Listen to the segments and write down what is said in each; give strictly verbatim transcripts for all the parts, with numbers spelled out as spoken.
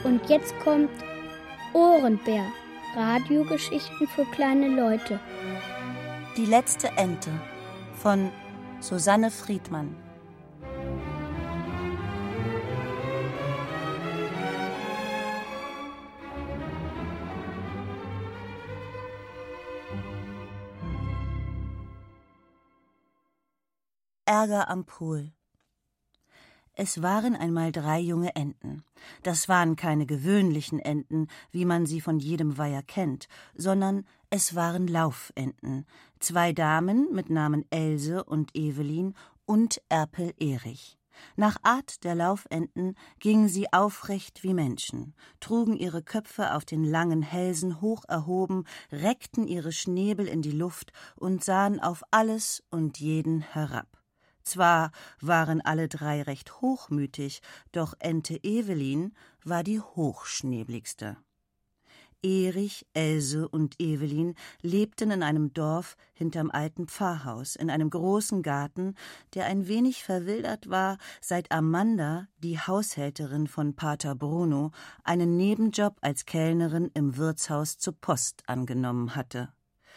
Und jetzt kommt Ohrenbär, Radiogeschichten für kleine Leute. Die letzte Ente von Susanne Friedmann. Ärger am Pool. Es waren einmal drei junge Enten. Das waren keine gewöhnlichen Enten, wie man sie von jedem Weiher kennt, sondern es waren Laufenten. Zwei Damen mit Namen Else und Evelyn und Erpel Erich. Nach Art der Laufenten gingen sie aufrecht wie Menschen, trugen ihre Köpfe auf den langen Hälsen hoch erhoben, reckten ihre Schnäbel in die Luft und sahen auf alles und jeden herab. Zwar waren alle drei recht hochmütig, doch Ente Evelyn war die hochschnäbligste. Erich, Else und Evelyn lebten in einem Dorf hinterm alten Pfarrhaus, in einem großen Garten, der ein wenig verwildert war, seit Amanda, die Haushälterin von Pater Bruno, einen Nebenjob als Kellnerin im Wirtshaus zur Post angenommen hatte.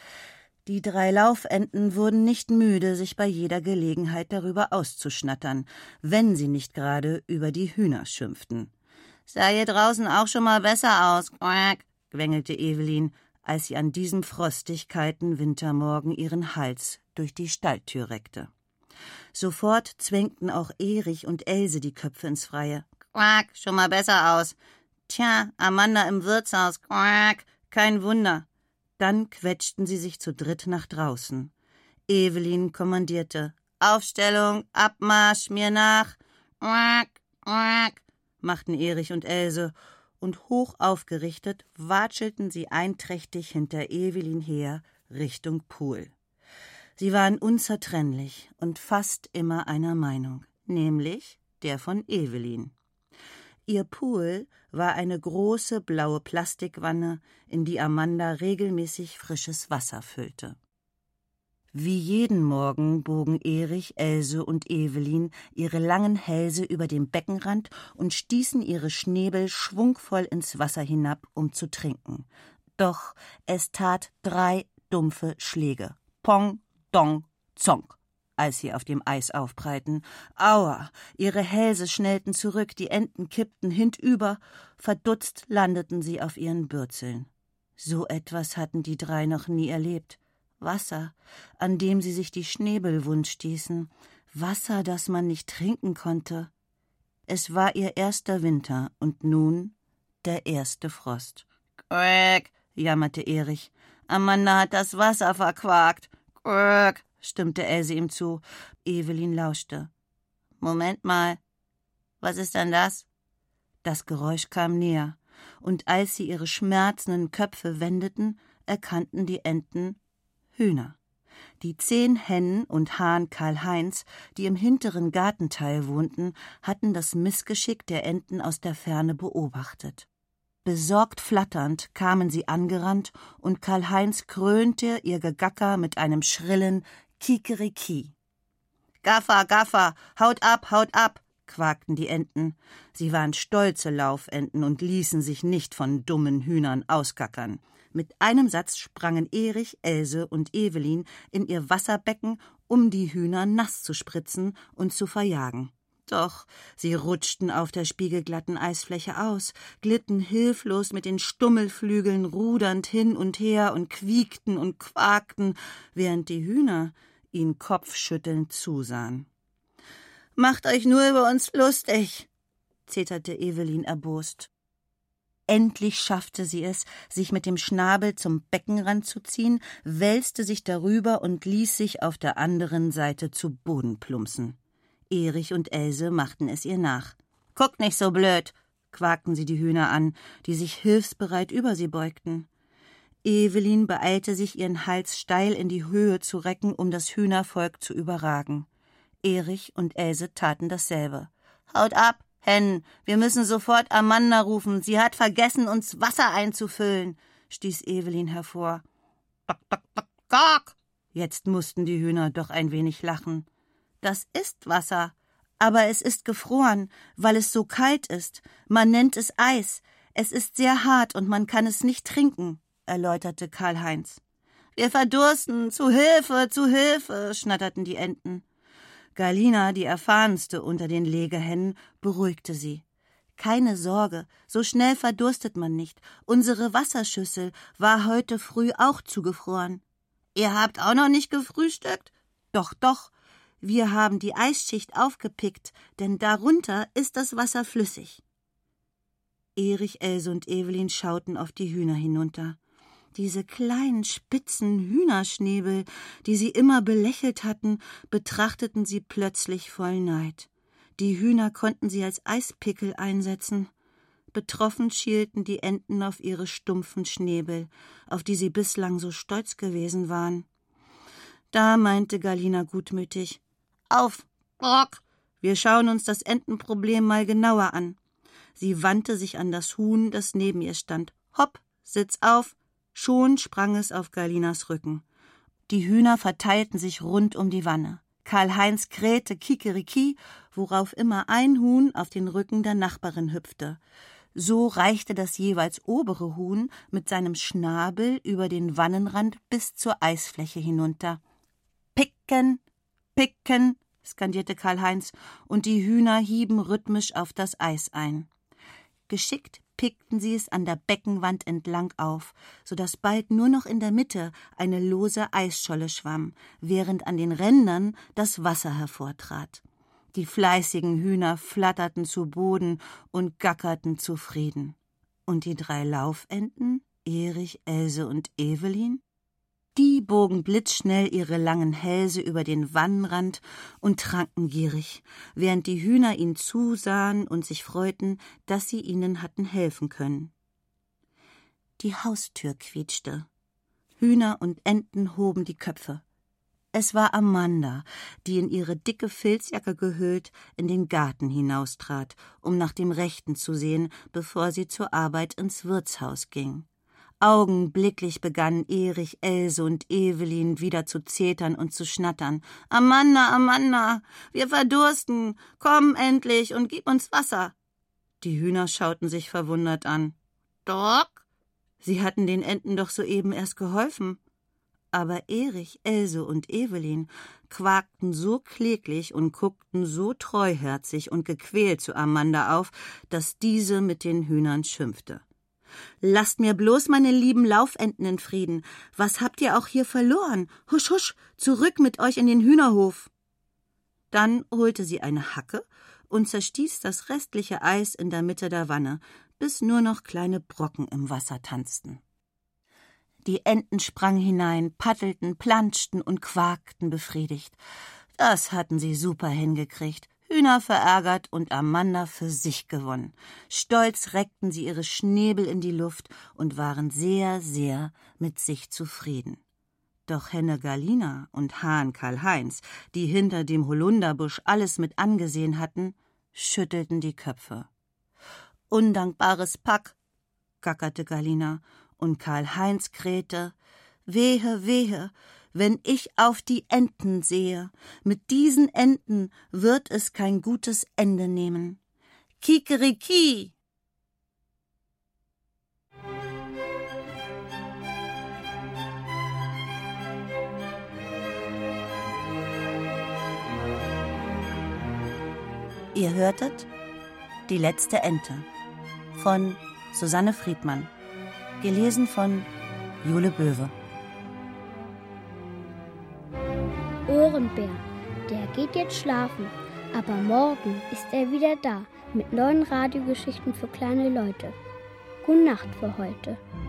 Die drei Laufenten wurden nicht müde, sich bei jeder Gelegenheit darüber auszuschnattern, wenn sie nicht gerade über die Hühner schimpften. »Sah hier draußen auch schon mal besser aus«, quack, quengelte Evelyn, als sie an diesem frostig kalten Wintermorgen ihren Hals durch die Stalltür reckte. Sofort zwängten auch Erich und Else die Köpfe ins Freie. »Quack, schon mal besser aus. Tja, Amanda im Wirtshaus, quack, kein Wunder.« Dann quetschten sie sich zu dritt nach draußen. Evelyn kommandierte: »Aufstellung, Abmarsch, mir nach!« »Quack, quack«, machten Erich und Else, und hoch aufgerichtet watschelten sie einträchtig hinter Evelyn her Richtung Pool. Sie waren unzertrennlich und fast immer einer Meinung, nämlich der von Evelyn. Ihr Pool war eine große blaue Plastikwanne, in die Amanda regelmäßig frisches Wasser füllte. Wie jeden Morgen bogen Erich, Else und Evelyn ihre langen Hälse über den Beckenrand und stießen ihre Schnäbel schwungvoll ins Wasser hinab, um zu trinken. Doch es tat drei dumpfe Schläge. Pong, dong, zonk, als sie auf dem Eis aufprallten. Aua, ihre Hälse schnellten zurück, die Enten kippten hintüber, verdutzt landeten sie auf ihren Bürzeln. So etwas hatten die drei noch nie erlebt. Wasser, an dem sie sich die Schnäbel wund stießen, Wasser, das man nicht trinken konnte. Es war ihr erster Winter und nun der erste Frost. »Quäk«, jammerte Erich, »Amanda hat das Wasser verquakt. Quäk«, stimmte Else ihm zu. Evelyn lauschte. »Moment mal, was ist denn das?« Das Geräusch kam näher, und als sie ihre schmerzenden Köpfe wendeten, erkannten die Enten Hühner. Die zehn Hennen und Hahn Karl-Heinz, die im hinteren Gartenteil wohnten, hatten das Missgeschick der Enten aus der Ferne beobachtet. Besorgt flatternd kamen sie angerannt, und Karl-Heinz krönte ihr Gegacker mit einem schrillen Kikeriki. »Gaffer, Gaffer, haut ab, haut ab«, quakten die Enten. Sie waren stolze Laufenten und ließen sich nicht von dummen Hühnern ausgackern. Mit einem Satz sprangen Erich, Else und Evelyn in ihr Wasserbecken, um die Hühner nass zu spritzen und zu verjagen. Doch sie rutschten auf der spiegelglatten Eisfläche aus, glitten hilflos mit den Stummelflügeln rudernd hin und her und quiekten und quakten, während die Hühner ihnen kopfschüttelnd zusahen. »Macht euch nur über uns lustig«, zeterte Evelyn erbost. Endlich schaffte sie es, sich mit dem Schnabel zum Beckenrand zu ziehen, wälzte sich darüber und ließ sich auf der anderen Seite zu Boden plumpsen. Erich und Else machten es ihr nach. »Guck nicht so blöd«, quakten sie die Hühner an, die sich hilfsbereit über sie beugten. Evelyn beeilte sich, ihren Hals steil in die Höhe zu recken, um das Hühnervolk zu überragen. Erich und Else taten dasselbe. »Haut ab, Hennen, wir müssen sofort Amanda rufen. Sie hat vergessen, uns Wasser einzufüllen«, stieß Evelyn hervor. »Dock, dock, dock, dock«, jetzt mussten die Hühner doch ein wenig lachen. »Das ist Wasser, aber es ist gefroren, weil es so kalt ist. Man nennt es Eis. Es ist sehr hart und man kann es nicht trinken, erläuterte Karl-Heinz. Wir verdursten, zu Hilfe, zu Hilfe, schnatterten die Enten. Galina, die erfahrenste unter den Legehennen, beruhigte sie. Keine Sorge, so schnell verdurstet man nicht. Unsere Wasserschüssel war heute früh auch zugefroren. Ihr habt auch noch nicht gefrühstückt? Doch, doch, wir haben die Eisschicht aufgepickt, denn darunter ist das Wasser flüssig. Erich, Else und Evelyn schauten auf die Hühner hinunter. Diese kleinen, spitzen Hühnerschnäbel, die sie immer belächelt hatten, betrachteten sie plötzlich voll Neid. Die Hühner konnten sie als Eispickel einsetzen. Betroffen schielten die Enten auf ihre stumpfen Schnäbel, auf die sie bislang so stolz gewesen waren. Da meinte Galina gutmütig: »Auf, Brock, wir schauen uns das Entenproblem mal genauer an.« Sie wandte sich an das Huhn, das neben ihr stand. »Hopp, sitz auf!« Schon sprang es auf Galinas Rücken. Die Hühner verteilten sich rund um die Wanne. Karl-Heinz krähte Kikeriki, worauf immer ein Huhn auf den Rücken der Nachbarin hüpfte. So reichte das jeweils obere Huhn mit seinem Schnabel über den Wannenrand bis zur Eisfläche hinunter. »Picken, picken«, skandierte Karl-Heinz, und die Hühner hieben rhythmisch auf das Eis ein. Geschickt pickten sie es an der Beckenwand entlang auf, so dass bald nur noch in der Mitte eine lose Eisscholle schwamm, während an den Rändern das Wasser hervortrat. Die fleißigen Hühner flatterten zu Boden und gackerten zufrieden. Und die drei Laufenten, Erich, Else und Evelyn? Die bogen blitzschnell ihre langen Hälse über den Wannenrand und tranken gierig, während die Hühner ihnen zusahen und sich freuten, dass sie ihnen hatten helfen können. Die Haustür quietschte. Hühner und Enten hoben die Köpfe. Es war Amanda, die in ihre dicke Filzjacke gehüllt in den Garten hinaustrat, um nach dem Rechten zu sehen, bevor sie zur Arbeit ins Wirtshaus ging. Augenblicklich begannen Erich, Else und Evelyn wieder zu zetern und zu schnattern. »Amanda, Amanda, wir verdursten! Komm endlich und gib uns Wasser!« Die Hühner schauten sich verwundert an. »Doc?« Sie hatten den Enten doch soeben erst geholfen. Aber Erich, Else und Evelyn quakten so kläglich und guckten so treuherzig und gequält zu Amanda auf, dass diese mit den Hühnern schimpfte. »Lasst mir bloß meine lieben Laufenten in Frieden. Was habt ihr auch hier verloren? Husch, husch, zurück mit euch in den Hühnerhof!« Dann holte sie eine Hacke und zerstieß das restliche Eis in der Mitte der Wanne, bis nur noch kleine Brocken im Wasser tanzten. Die Enten sprangen hinein, paddelten, planschten und quakten befriedigt. Das hatten sie super hingekriegt. Hühner verärgert und Amanda für sich gewonnen. Stolz reckten sie ihre Schnäbel in die Luft und waren sehr, sehr mit sich zufrieden. Doch Henne Galina und Hahn Karl-Heinz, die hinter dem Holunderbusch alles mit angesehen hatten, schüttelten die Köpfe. »Undankbares Pack«, gackerte Galina, und Karl-Heinz krähte: »Wehe, wehe, wenn ich auf die Enten sehe. Mit diesen Enten wird es kein gutes Ende nehmen. Kikeriki!« Ihr hörtet »Die letzte Ente« von Susanne Friedmann, gelesen von Jule Böwe. Ohrenbär, der geht jetzt schlafen, aber morgen ist er wieder da mit neuen Radiogeschichten für kleine Leute. Gute Nacht für heute.